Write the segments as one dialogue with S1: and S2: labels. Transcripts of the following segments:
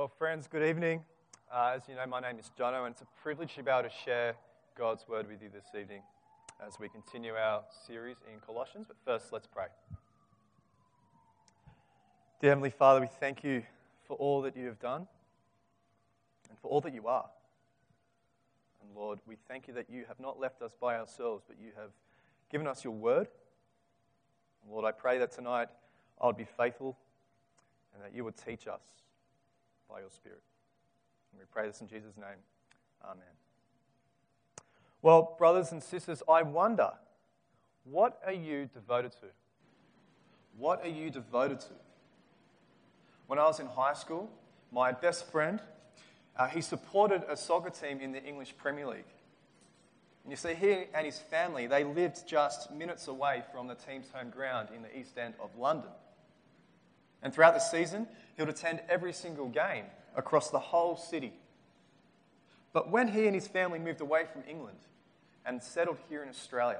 S1: Well, friends, good evening. As you know, my name is Jono, and it's a privilege to be able to share God's word with you this evening as we continue our series in Colossians. But first, let's pray. Dear Heavenly Father, we thank you for all that you have done and for all that you are. And Lord, we thank you that you have not left us by ourselves, but you have given us your word. And Lord, I pray that tonight I would be faithful and that you would teach us by your Spirit. And we pray this in Jesus' name. Amen. Well, brothers and sisters, I wonder, what are you devoted to? What are you devoted to? When I was in high school, my best friend, he supported a soccer team in the English Premier League. And you see, he and his family, they lived just minutes away from the team's home ground in the East End of London. And throughout the season, he would attend every single game across the whole city. But when he and his family moved away from England and settled here in Australia,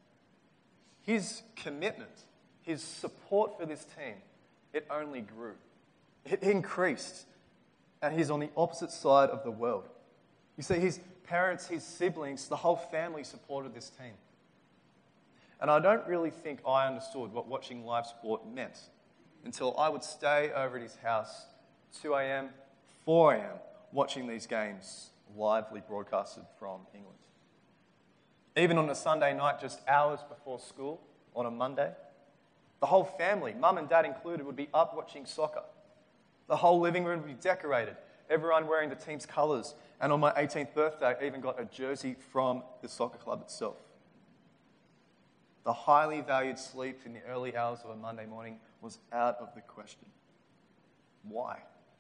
S1: his commitment, his support for this team, it only grew. It increased. And he's on the opposite side of the world. You see, his parents, his siblings, the whole family supported this team. And I don't really think I understood what watching live sport meant until I would stay over at his house 2 a.m., 4 a.m., watching these games lively broadcasted from England. Even on a Sunday night, just hours before school, on a Monday, the whole family, mum and dad included, would be up watching soccer. The whole living room would be decorated, everyone wearing the team's colours, and on my 18th birthday, I even got a jersey from the soccer club itself. The highly valued sleep in the early hours of a Monday morning was out of the question. Why?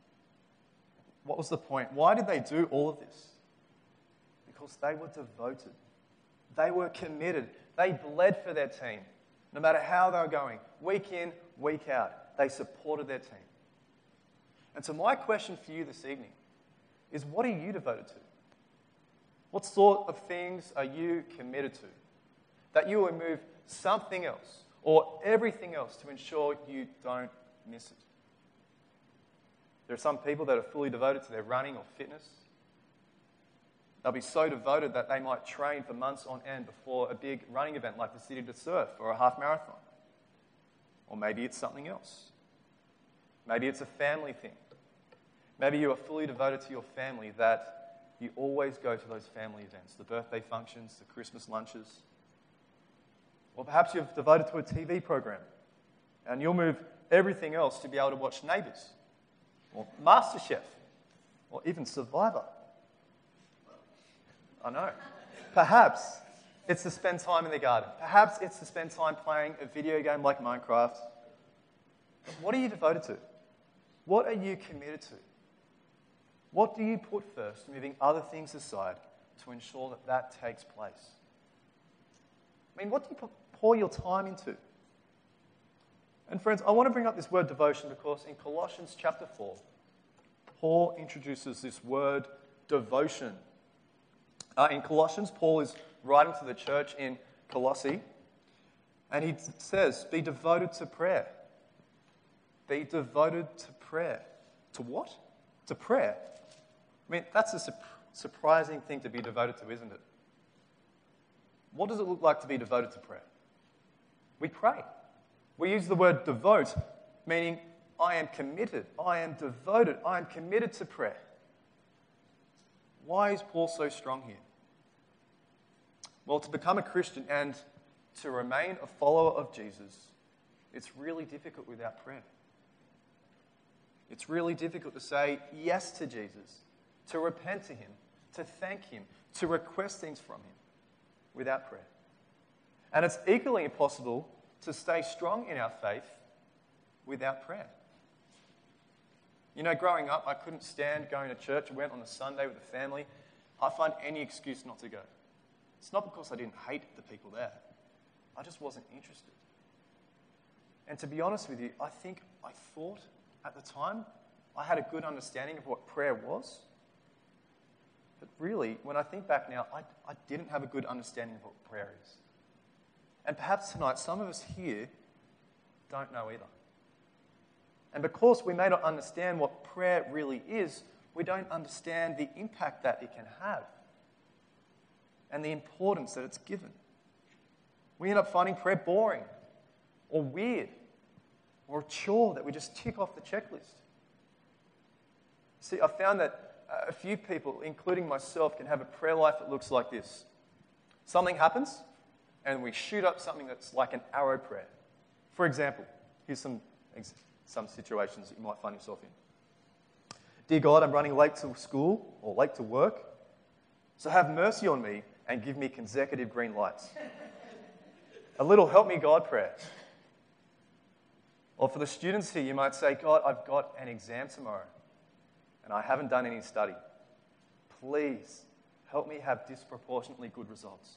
S1: What was the point? Why did they do all of this? Because they were devoted. They were committed. They bled for their team. No matter how they were going, week in, week out, they supported their team. And so my question for you this evening is, what are you devoted to? What sort of things are you committed to? That you will move something else or everything else to ensure you don't miss it. There are some people that are fully devoted to their running or fitness. They'll be so devoted that they might train for months on end before a big running event like the City to Surf or a half marathon. Or maybe it's something else. Maybe it's a family thing. Maybe you are fully devoted to your family that you always go to those family events, the birthday functions, the Christmas lunches. Or perhaps you're devoted to a TV program and you'll move everything else to be able to watch Neighbours or MasterChef or even Survivor. I know. Perhaps it's to spend time in the garden. Perhaps it's to spend time playing a video game like Minecraft. But what are you devoted to? What are you committed to? What do you put first, moving other things aside to ensure that that takes place? I mean, what do you pour your time into? And friends, I want to bring up this word devotion because in Colossians chapter 4, Paul introduces this word devotion. In Colossians, Paul is writing to the church in Colossae, and he says, be devoted to prayer. Be devoted to prayer. To what? To prayer. I mean, that's a surprising thing to be devoted to, isn't it? What does it look like to be devoted to prayer? We pray. We use the word devote, meaning I am committed, I am devoted, I am committed to prayer. Why is Paul so strong here? Well, to become a Christian and to remain a follower of Jesus, it's really difficult without prayer. It's really difficult to say yes to Jesus, to repent to him, to thank him, to request things from him without prayer. And it's equally impossible to stay strong in our faith without prayer. You know, growing up, I couldn't stand going to church. I went on a Sunday with the family. I find any excuse not to go. It's not because I didn't hate the people there. I just wasn't interested. And to be honest with you, I think I thought at the time I had a good understanding of what prayer was. But really, when I think back now, I didn't have a good understanding of what prayer is. And perhaps tonight, some of us here don't know either. And because we may not understand what prayer really is, we don't understand the impact that it can have and the importance that it's given. We end up finding prayer boring or weird or a chore that we just tick off the checklist. See, I found that a few people, including myself, can have a prayer life that looks like this. Something happens, and we shoot up something that's like an arrow prayer. For example, here's some situations that you might find yourself in. Dear God, I'm running late to school or late to work, so have mercy on me and give me consecutive green lights. A little help me God prayer. Or for the students here, you might say, God, I've got an exam tomorrow and I haven't done any study. Please help me have disproportionately good results.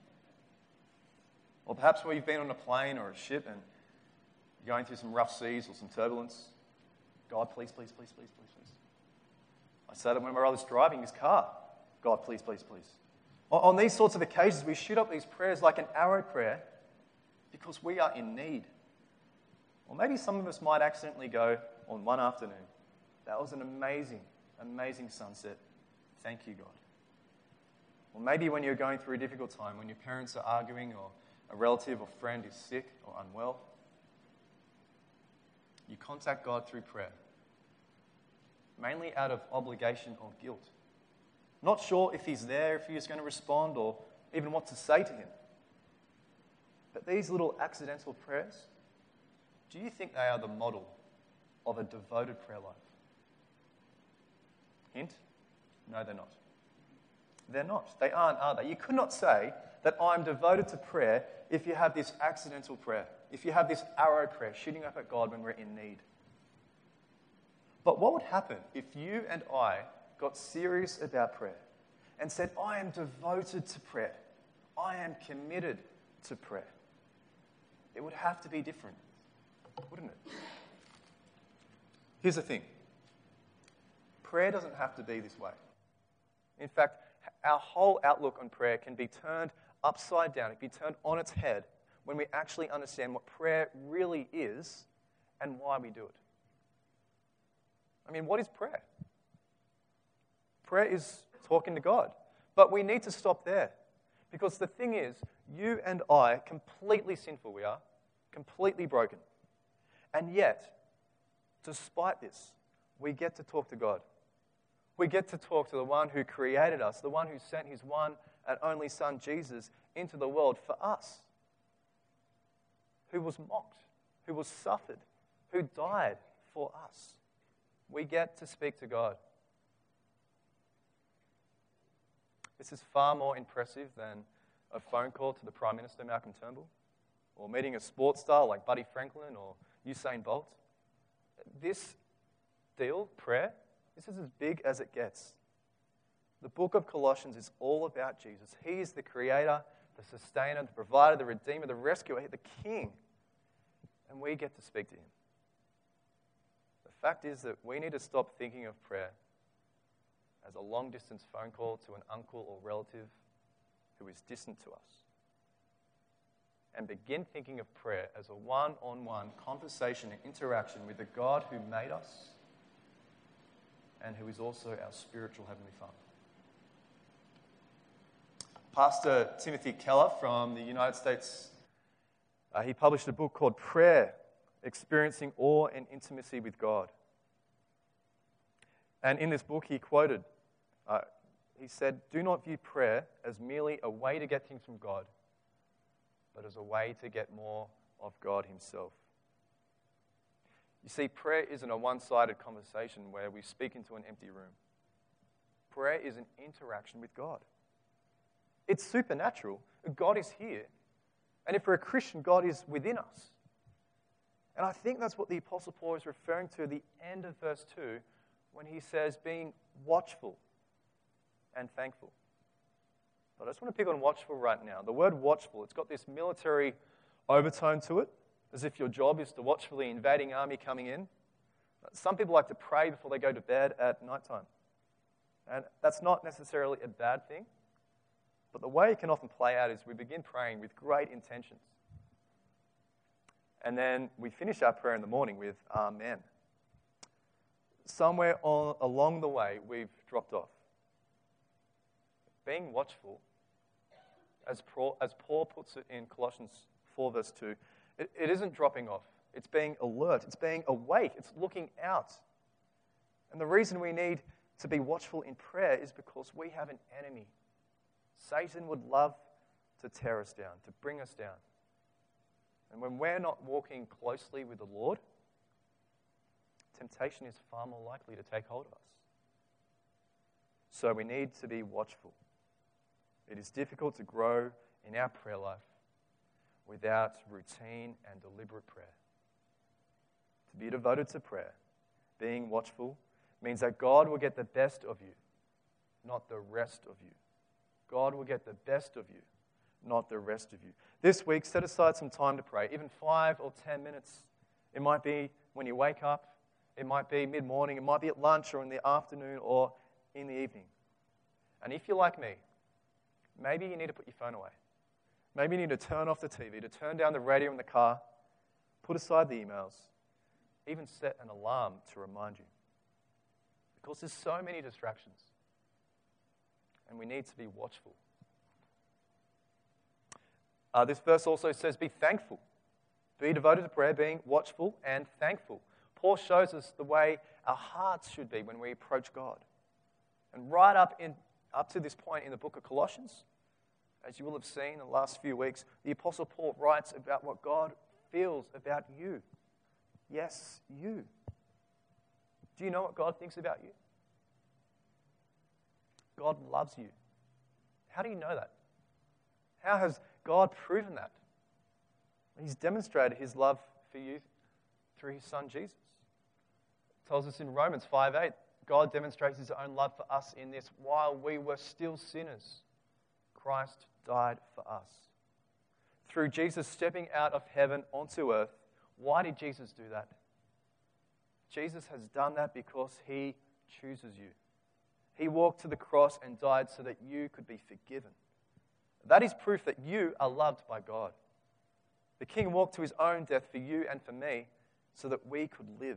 S1: Or perhaps where you've been on a plane or a ship and you're going through some rough seas or some turbulence. God, please, please, please, please, please, please. I say that when my brother's driving his car. God, please, please, please. On these sorts of occasions, we shoot up these prayers like an arrow prayer because we are in need. Or maybe some of us might accidentally go on one afternoon, that was an amazing, amazing sunset. Thank you, God. Or maybe when you're going through a difficult time, when your parents are arguing or a relative or friend is sick or unwell, you contact God through prayer, mainly out of obligation or guilt. Not sure if he's there, if he's going to respond, or even what to say to him. But these little accidental prayers, do you think they are the model of a devoted prayer life? Hint? No, they're not. They're not. They aren't, are they? You could not say that I'm devoted to prayer if you have this accidental prayer, if you have this arrow prayer shooting up at God when we're in need. But what would happen if you and I got serious about prayer and said, I am devoted to prayer. I am committed to prayer? It would have to be different, wouldn't it? Here's the thing. Prayer doesn't have to be this way. In fact, our whole outlook on prayer can be turned upside down. It can be turned on its head when we actually understand what prayer really is and why we do it. I mean, what is prayer? Prayer is talking to God. But we need to stop there. Because the thing is, you and I, completely sinful we are, completely broken. And yet, despite this, we get to talk to God. We get to talk to the one who created us, the one who sent his one and only Son, Jesus, into the world for us, who was mocked, who was suffered, who died for us. We get to speak to God. This is far more impressive than a phone call to the Prime Minister, Malcolm Turnbull, or meeting a sports star like Buddy Franklin or Usain Bolt. This deal, prayer, this is as big as it gets. The book of Colossians is all about Jesus. He is the creator, the sustainer, the provider, the redeemer, the rescuer, the king. And we get to speak to him. The fact is that we need to stop thinking of prayer as a long-distance phone call to an uncle or relative who is distant to us, and begin thinking of prayer as a one-on-one conversation and interaction with the God who made us and who is also our spiritual Heavenly Father. Pastor Timothy Keller from the United States, he published a book called Prayer, Experiencing Awe and Intimacy with God. And in this book he quoted, he said, "Do not view prayer as merely a way to get things from God, but as a way to get more of God himself." You see, prayer isn't a one-sided conversation where we speak into an empty room. Prayer is an interaction with God. It's supernatural. God is here. And if we're a Christian, God is within us. And I think that's what the Apostle Paul is referring to at the end of verse 2 when he says, being watchful and thankful. But I just want to pick on watchful right now. The word watchful, it's got this military overtone to it, as if your job is to watch for the invading army coming in. Some people like to pray before they go to bed at nighttime. And that's not necessarily a bad thing. But the way it can often play out is we begin praying with great intentions. And then we finish our prayer in the morning with Amen. somewhere along the way we've dropped off. Being watchful, as Paul puts it in Colossians 4 verse 2, it isn't dropping off. It's being alert. It's being awake. It's looking out. And the reason we need to be watchful in prayer is because we have an enemy. Satan would love to tear us down, to bring us down. And when we're not walking closely with the Lord, temptation is far more likely to take hold of us. So we need to be watchful. It is difficult to grow in our prayer life without routine and deliberate prayer. To be devoted to prayer, being watchful, means that God will get the best of you, not the rest of you. God will get the best of you, not the rest of you. This week, set aside some time to pray, even 5 or 10 minutes. It might be when you wake up. It might be mid-morning. It might be at lunch or in the afternoon or in the evening. And if you're like me, maybe you need to put your phone away. Maybe you need to turn off the TV, to turn down the radio in the car, put aside the emails, even set an alarm to remind you. Because there's so many distractions. And we need to be watchful. This verse also says, be thankful. Be devoted to prayer, being watchful and thankful. Paul shows us the way our hearts should be when we approach God. And right up to this point in the book of Colossians, as you will have seen in the last few weeks, the Apostle Paul writes about what God feels about you. Yes, you. Do you know what God thinks about you? God loves you. How do you know that? How has God proven that? He's demonstrated his love for you through his Son Jesus. It tells us in Romans 5:8, God demonstrates his own love for us in this: while we were still sinners, Christ died for us. Through Jesus stepping out of heaven onto earth, why did Jesus do that? Jesus has done that because he chooses you. He walked to the cross and died so that you could be forgiven. That is proof that you are loved by God. The King walked to his own death for you and for me so that we could live.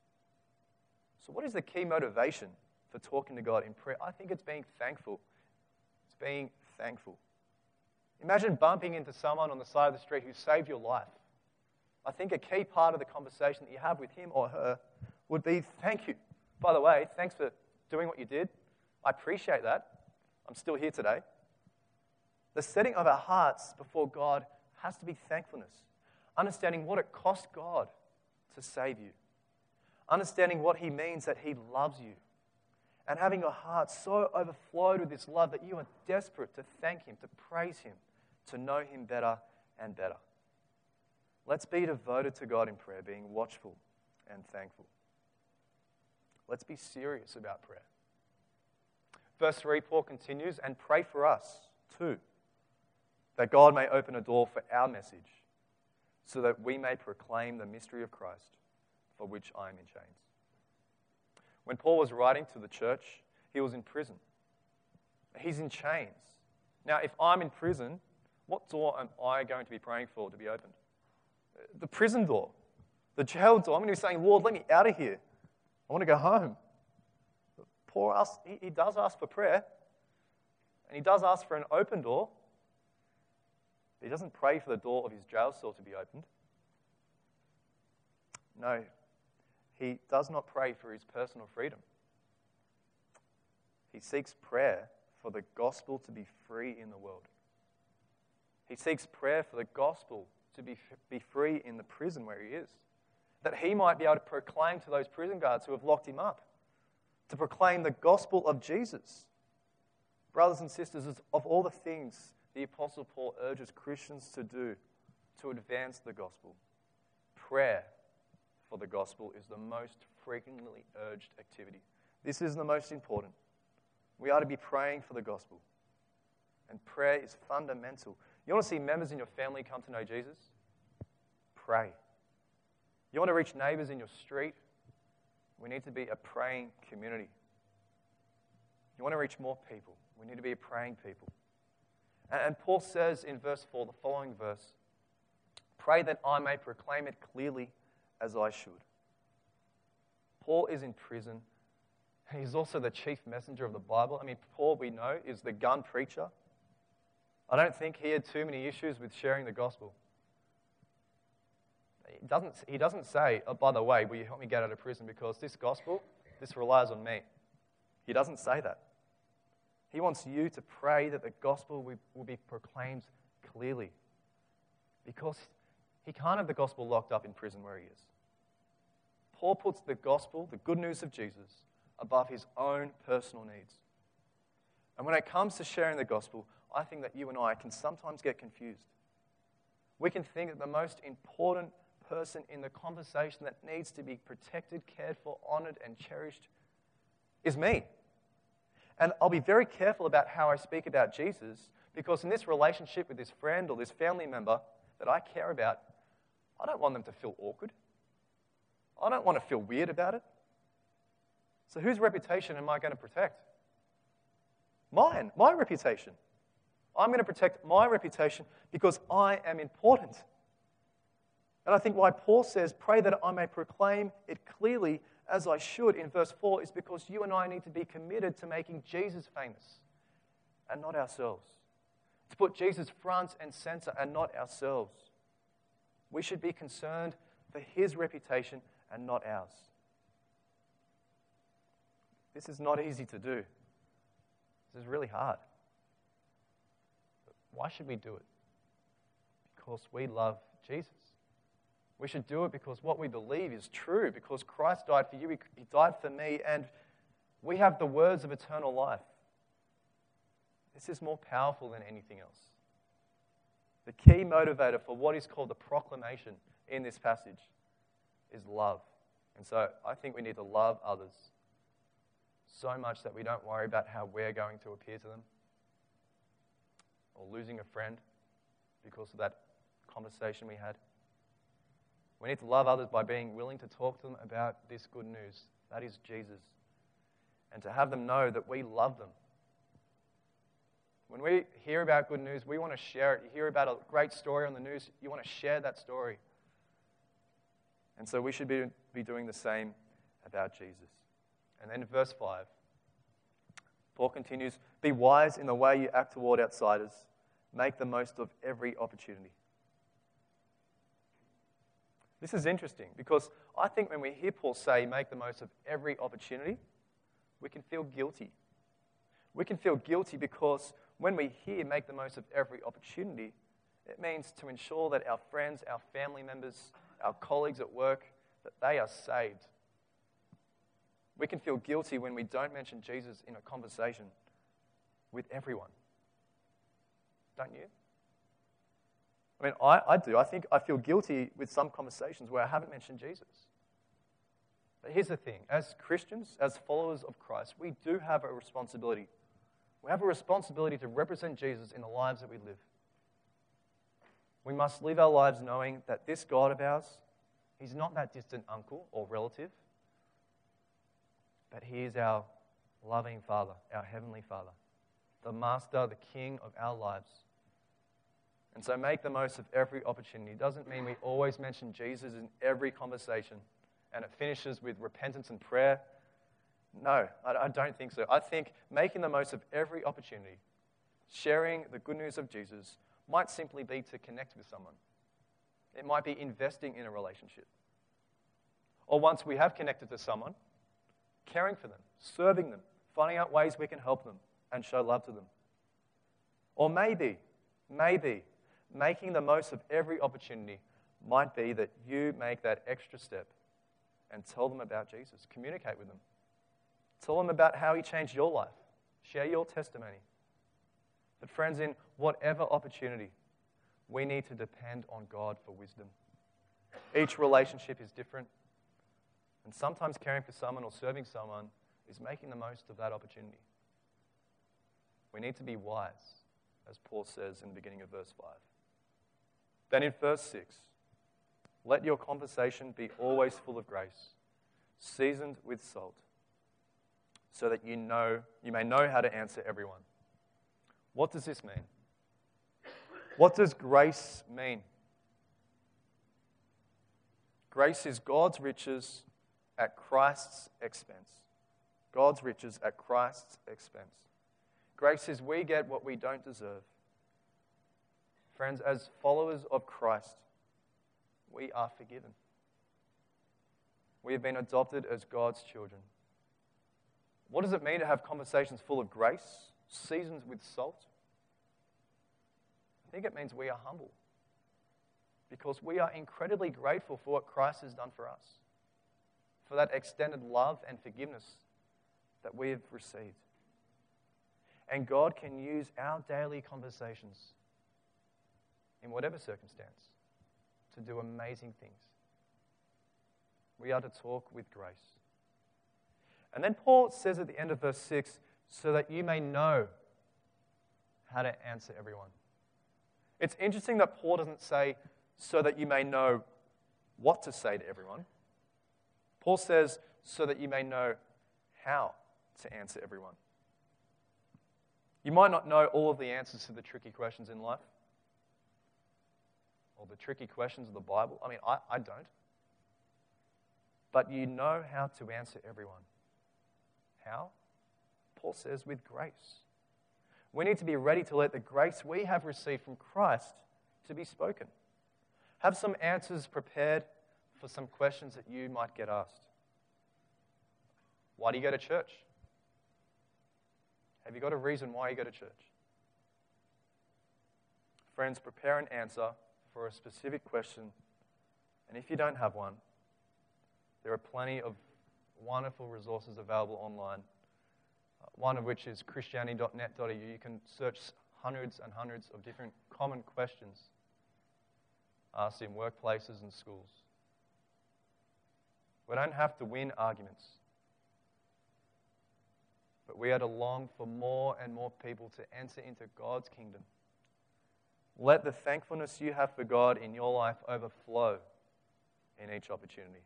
S1: So what is the key motivation for talking to God in prayer? I think it's being thankful. It's being thankful. Imagine bumping into someone on the side of the street who saved your life. I think a key part of the conversation that you have with him or her would be, thank you. By the way, thanks for doing what you did. I appreciate that. I'm still here today. The setting of our hearts before God has to be thankfulness. Understanding what it cost God to save you. Understanding what he means that he loves you. And having your heart so overflowed with this love that you are desperate to thank him, to praise him, to know him better and better. Let's be devoted to God in prayer, being watchful and thankful. Let's be serious about prayer. Verse 3, Paul continues, and pray for us too, that God may open a door for our message, so that we may proclaim the mystery of Christ, for which I am in chains. When Paul was writing to the church, he was in prison. He's in chains. Now, if I'm in prison, what door am I going to be praying for to be opened? The prison door, the jail door. I'm going to be saying, Lord, let me out of here. I want to go home. But Paul asks, he does ask for prayer, and he does ask for an open door. But he doesn't pray for the door of his jail cell to be opened. No, he does not pray for his personal freedom. He seeks prayer for the gospel to be free in the world. He seeks prayer for the gospel to be free in the prison where he is, that he might be able to proclaim to those prison guards who have locked him up, to proclaim the gospel of Jesus. Brothers and sisters, of all the things the Apostle Paul urges Christians to do to advance the gospel, prayer for the gospel is the most frequently urged activity. This is the most important. We are to be praying for the gospel. And prayer is fundamental. You want to see members in your family come to know Jesus? Pray. You want to reach neighbors in your street? We need to be a praying community. You want to reach more people? We need to be a praying people. And Paul says in verse 4, the following verse, pray that I may proclaim it clearly as I should. Paul is in prison. He's also the chief messenger of the Bible. I mean, Paul, we know, is the gun preacher. I don't think he had too many issues with sharing the gospel. He doesn't say, oh, by the way, will you help me get out of prison because this gospel, this relies on me. He doesn't say that. He wants you to pray that the gospel will be proclaimed clearly because he can't have the gospel locked up in prison where he is. Paul puts the gospel, the good news of Jesus, above his own personal needs. And when it comes to sharing the gospel, I think that you and I can sometimes get confused. We can think that the most important person in the conversation that needs to be protected, cared for, honored, and cherished is me. And I'll be very careful about how I speak about Jesus because in this relationship with this friend or this family member that I care about, I don't want them to feel awkward. I don't want to feel weird about it. So whose reputation am I going to protect? Mine, my reputation. I'm going to protect my reputation because I am important. And I think why Paul says, pray that I may proclaim it clearly as I should in verse 4 is because you and I need to be committed to making Jesus famous and not ourselves. To put Jesus front and center and not ourselves. We should be concerned for his reputation and not ours. This is not easy to do. This is really hard. But why should we do it? Because we love Jesus. We should do it because what we believe is true, because Christ died for you, he died for me, and we have the words of eternal life. This is more powerful than anything else. The key motivator for what is called the proclamation in this passage is love. And so I think we need to love others so much that we don't worry about how we're going to appear to them or losing a friend because of that conversation we had. We need to love others by being willing to talk to them about this good news. That is Jesus. And to have them know that we love them. When we hear about good news, we want to share it. You hear about a great story on the news, you want to share that story. And so we should be doing the same about Jesus. And then in verse 5, Paul continues, be wise in the way you act toward outsiders. Make the most of every opportunity. This is interesting because I think when we hear Paul say, make the most of every opportunity, we can feel guilty. We can feel guilty because when we hear make the most of every opportunity, it means to ensure that our friends, our family members, our colleagues at work, that they are saved. We can feel guilty when we don't mention Jesus in a conversation with everyone. Don't you? I mean, I do. I think I feel guilty with some conversations where I haven't mentioned Jesus. But here's the thing. As Christians, as followers of Christ, we do have a responsibility. We have a responsibility to represent Jesus in the lives that we live. We must live our lives knowing that this God of ours, he's not that distant uncle or relative, but he is our loving Father, our heavenly Father, the Master, the King of our lives. And so make the most of every opportunity. It doesn't mean we always mention Jesus in every conversation and it finishes with repentance and prayer. No, I don't think so. I think making the most of every opportunity, sharing the good news of Jesus, might simply be to connect with someone. It might be investing in a relationship. Or once we have connected to someone, caring for them, serving them, finding out ways we can help them and show love to them. Or maybe, making the most of every opportunity might be that you make that extra step and tell them about Jesus. Communicate with them. Tell them about how he changed your life. Share your testimony. But friends, in whatever opportunity, we need to depend on God for wisdom. Each relationship is different. And sometimes caring for someone or serving someone is making the most of that opportunity. We need to be wise, as Paul says in the beginning of verse 5. Then in verse 6, let your conversation be always full of grace, seasoned with salt, so that you may know how to answer everyone. What does this mean? What does grace mean? Grace is God's riches at Christ's expense. God's riches at Christ's expense. Grace says we get what we don't deserve. Friends, as followers of Christ, we are forgiven. We have been adopted as God's children. What does it mean to have conversations full of grace, seasoned with salt? I think it means we are humble because we are incredibly grateful for what Christ has done for us, for that extended love and forgiveness that we have received. And God can use our daily conversations in whatever circumstance to do amazing things. We are to talk with grace. And then Paul says at the end of verse 6, so that you may know how to answer everyone. It's interesting that Paul doesn't say, so that you may know what to say to everyone. Paul says, so that you may know how to answer everyone. You might not know all of the answers to the tricky questions in life, or the tricky questions of the Bible. I mean, I don't. But you know how to answer everyone. How? Paul says, with grace. We need to be ready to let the grace we have received from Christ to be spoken. Have some answers prepared for some questions that you might get asked. Why do you go to church? Have you got a reason why you go to church? Friends, prepare an answer for a specific question. And if you don't have one, there are plenty of wonderful resources available online. One of which is christianity.net.au. You can search hundreds and hundreds of different common questions asked in workplaces and schools. We don't have to win arguments, but we are to long for more and more people to enter into God's kingdom. Let the thankfulness you have for God in your life overflow in each opportunity.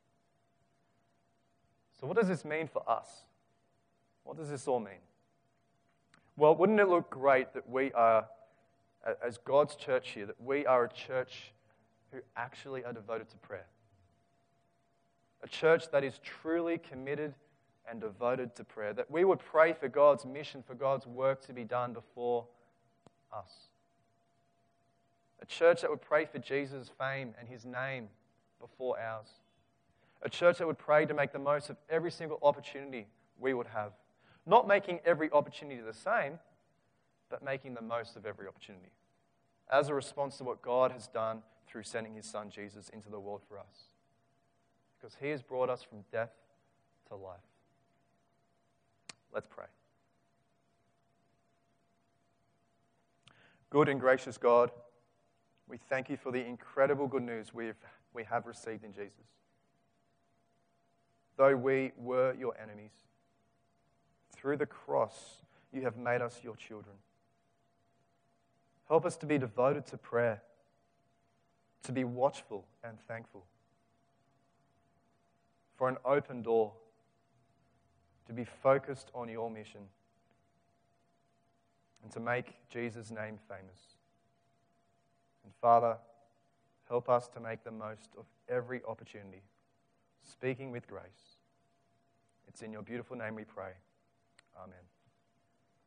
S1: So what does this mean for us? What does this all mean? Well, wouldn't it look great that we are, as God's church here, that we are a church who actually are devoted to prayer? A church that is truly committed and devoted to prayer. That we would pray for God's mission, for God's work to be done before us. A church that would pray for Jesus' fame and his name before ours. A church that would pray to make the most of every single opportunity we would have. Not making every opportunity the same, but making the most of every opportunity as a response to what God has done through sending his son Jesus into the world for us. Because he has brought us from death to life. Let's pray. Good and gracious God, we thank you for the incredible good news we have received in Jesus. Though we were your enemies, through the cross, you have made us your children. Help us to be devoted to prayer, to be watchful and thankful, for an open door, to be focused on your mission, and to make Jesus' name famous. And Father, help us to make the most of every opportunity, speaking with grace. It's in your beautiful name we pray. Amen.